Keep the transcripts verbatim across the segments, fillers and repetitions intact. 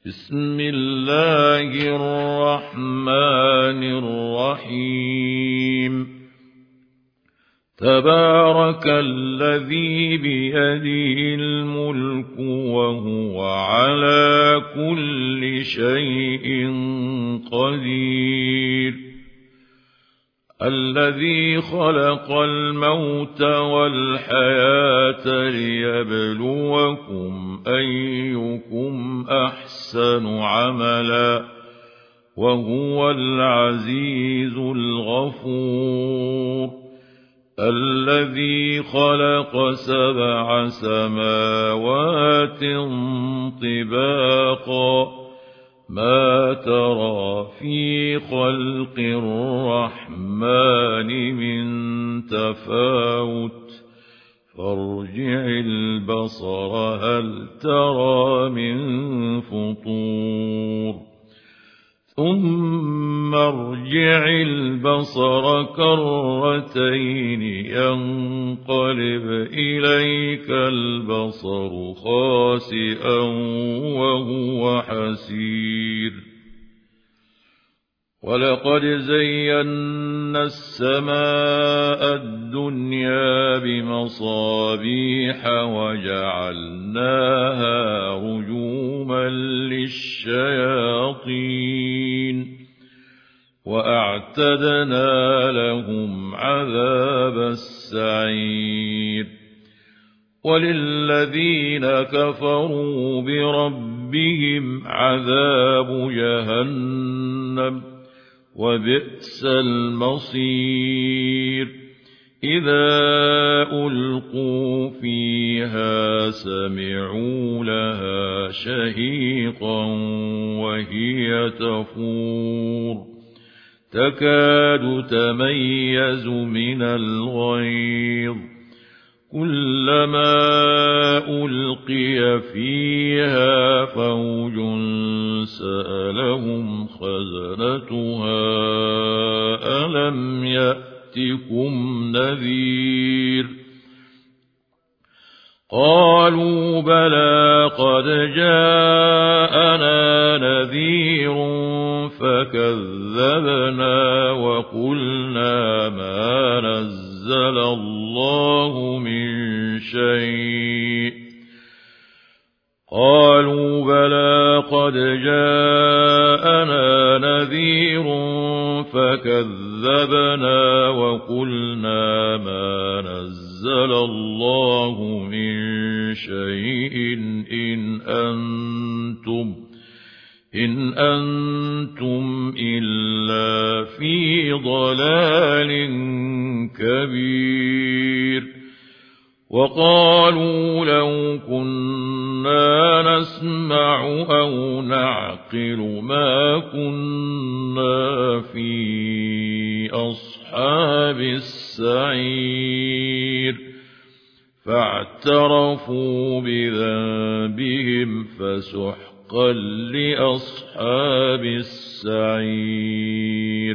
بسم الله الرحمن الرحيم. تبارك الذي بيده الملك وهو على كل شيء قدير. الذي خلق الموت والحياة ليبلوكم أيكم أحسن عملا وهو العزيز الغفور. الذي خلق سبع سماوات طباقا ما ترى في خلق الرحمن من تفاوت فارجع البصر هل ترى من فطور ثم ارجع البصر كرتين ينقلب إليك البصر خاسئا وهو حسير. ولقد زينا السماء الدنيا بمصابيح وجعلناها رجوما للشياطين وأعتدنا لهم عذاب السعير. وللذين كفروا بربهم عذاب جهنم وبئس المصير. إذا ألقوا فيها سمعوا لها شهيقا وهي تفور تكاد تميز من الغيظ كلما ألقي فيها فوج سألهم خزنتها ألم يأتكم نذير قالوا بلى قد جاءنا نذير فكذبنا وقلنا ما نزل الله من شيء قالوا بلى قد جاءنا نذير فكذبنا وقلنا ما نزل الله من شيء إن أنتم إن أنتم إلا في ضلال كبير. وقالوا لو كنا نسمع أو نعقل ما كنا في أصحاب السعير فاعترفوا بذنبهم فسحقا لأصحاب السعير.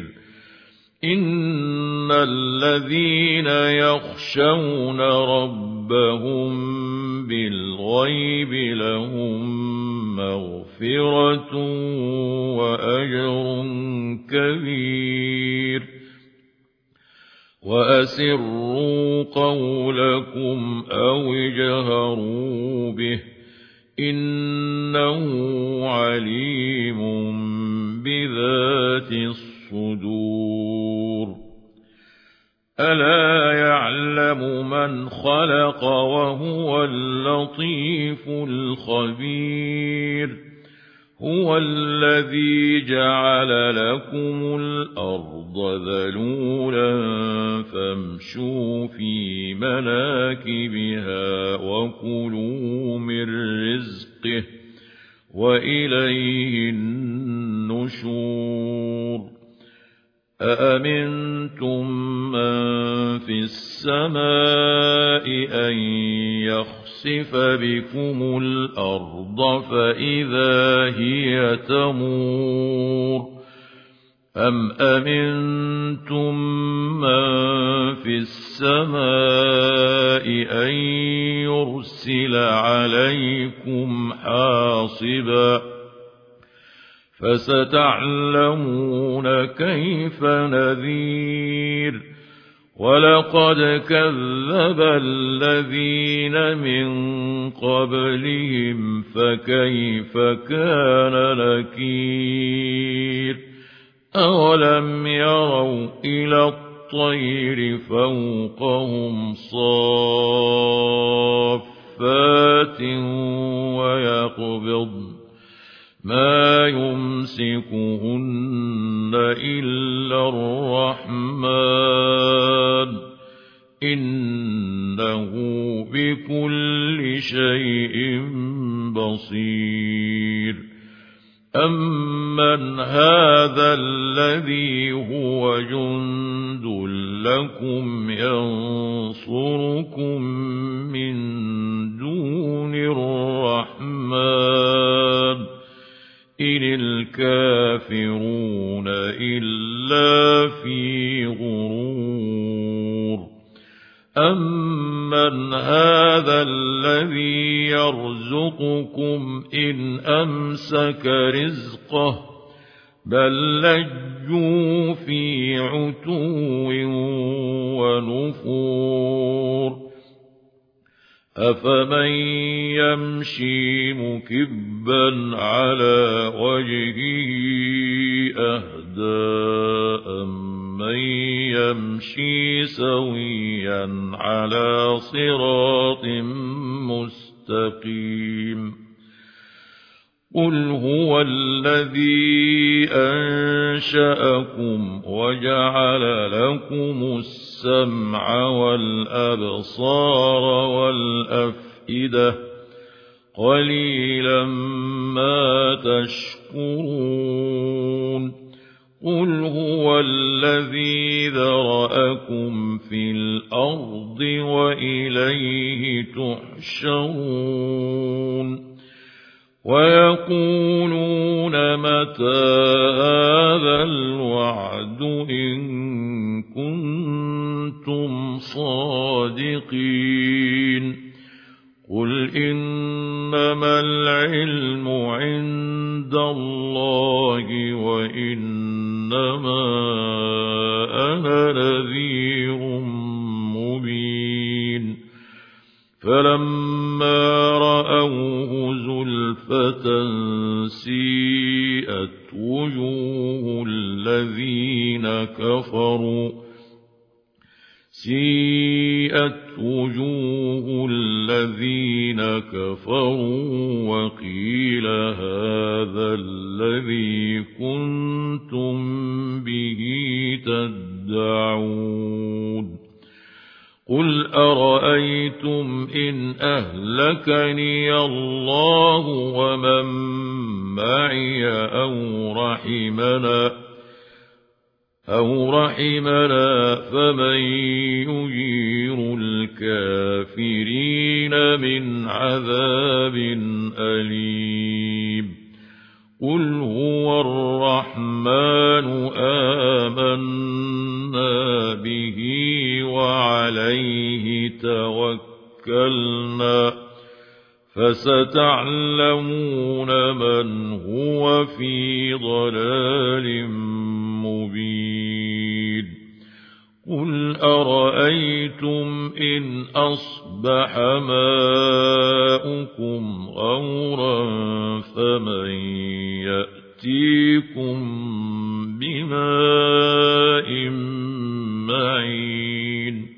إن الذين يخشون ربهم بالغيب لهم مغفرة وأجر كبير. وأسروا قولكم أو اجهروا به إنه عليم بذات الصدور. ألا يعلم من خلق وهو اللطيف الخبير. هو الذي جعل لكم الأرض ذلولا فامشوا في مناكبها وكلوا من رزقه وإليه النشور. أأمنتم من في السماء أن يخسف بكم الأرض فإذا هي تمور أم أمنتم من في السماء أن يرسل عليكم حاصبا فستعلمون كيف نذير ولقد كذب الذين من قبلهم فكيف كان نكير أولم يروا إلى الطير فوقهم صافات ويقبضن ما يمسكهن إلا الرحمن إنه بكل شيء بصير أمن هذا الذي هو جند لكم ينصركم من دون الرحمن إن الكافرون إلا في غرور أمن هذا الذي يرزقكم إن أمسك رزقه بل لجوا في عتو ونفور أفمن يمشي مكبا على وجهه أهدى أمن يمشي سويا على صراط مستقيم قل هو الذي أنشأكم وجعل لكم السمع والأبصار والأفئدة قليلا ما تشكرون قل هو الذي ذرأكم في الأرض وإليه تحشرون ويقولون متى هذا الوعد إن كنتم صادقين قل إنما العلم عند الله وإنما أنا نذير مبين فلما رأوه زلفة سيئت وجوه الذين كفروا سيئت وجوه الذين كفروا وقيل هذا الذي كنتم به تدعون قل أرأيتم إن أهلكني الله ومن معي أو رحمنا أو رحمنا فمن يجير الكافرين من عذاب أليم قل هو الرحمن آمنا به وعليه توكلنا فستعلمون من هو في ضلال مبين قل أرأيتم إن أصبح ماؤكم غورا فمن يأتيكم بماء معين